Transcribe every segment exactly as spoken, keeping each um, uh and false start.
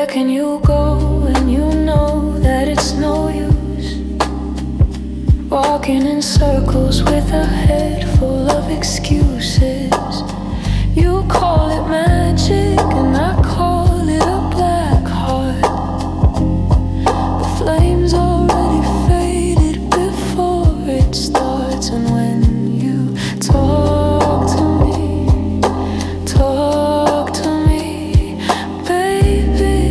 can you go when you know that it's no use? Walking in circles with a head full of excuses. You call it magic and I call it a black heart. The flames already faded before it starts. And when you talk to me, talk to me, baby,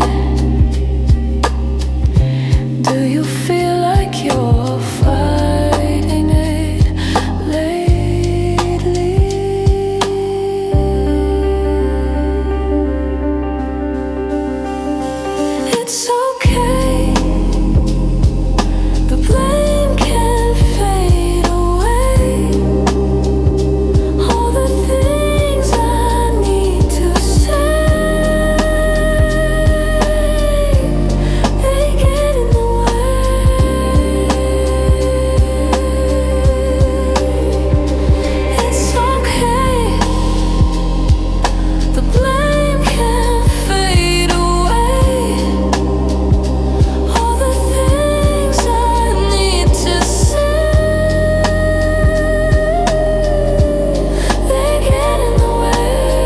do you feel like you're fighting it lately? It's okay, the blame can fade away. All the things I need to say, they get in the way. It's okay, the blame can fade away. All the things I need to say, they get in the way.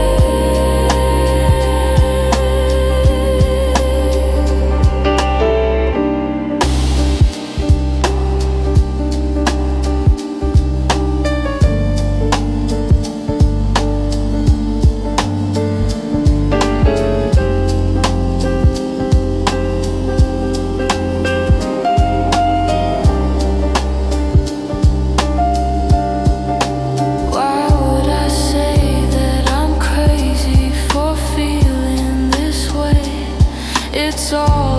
Why would I say that I'm crazy for feeling this way? It's all